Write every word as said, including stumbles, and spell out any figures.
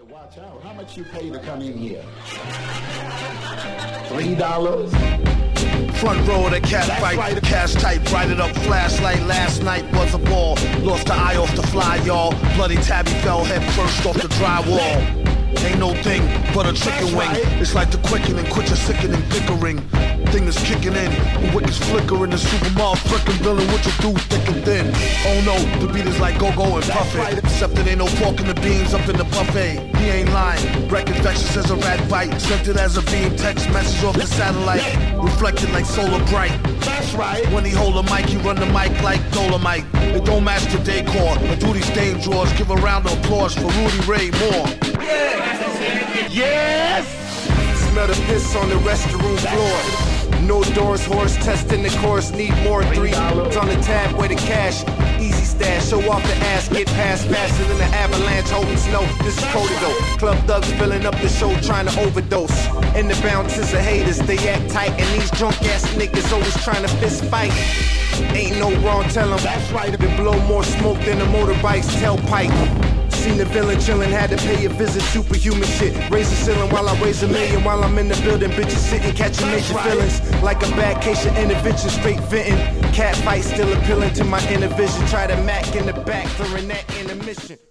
Watch out. How much you pay to come in here? Three dollars? Front row of the cat fight, right. Cash type, bright it up, flashlight. Last night was a ball. Lost the eye off the fly, y'all. Bloody tabby fell head first off the drywall. Ain't no thing but a chicken wing. It's like the quickening, quit your sickening bickering. Thing is kicking in, the wick is flickering. The super motherfucking villain, what you do, thick and thin. Oh no, the beat is like go-go and puffin'. Except it ain't no pork in the beans up in the buffet. He ain't lying, wreck infectious as a rat bite. Sent it as a beam, text message off the satellite. Reflected like solar bright. That's right. When he hold a mic, he run the mic like Dolomite. It don't match the decor, or do these stain drawers. Give a round of applause for Rudy Ray Moore. Yes! Yes! Smell the piss on the restroom floor. No doors, horse testing the course, need more. Three dollars on the tab, where the cash. Easy stash, show off the ass, get past faster than the avalanche, holding snow. This is Codigo. Club thugs filling up the show, trying to overdose. And the bounces of haters, they act tight, and these drunk ass niggas always trying to fist fight. Ain't no wrong, tell them. That's right. They blow more smoke than a motorbike's tailpipe. Seen the villain chillin', had to pay a visit, superhuman shit. Raise the ceiling while I raise a million. While I'm in the building, bitches sitting, catching major feelings. Like a bad case of intervention, straight venting. Cat fight still appealing to my inner vision. Try to Mac in the back during that intermission.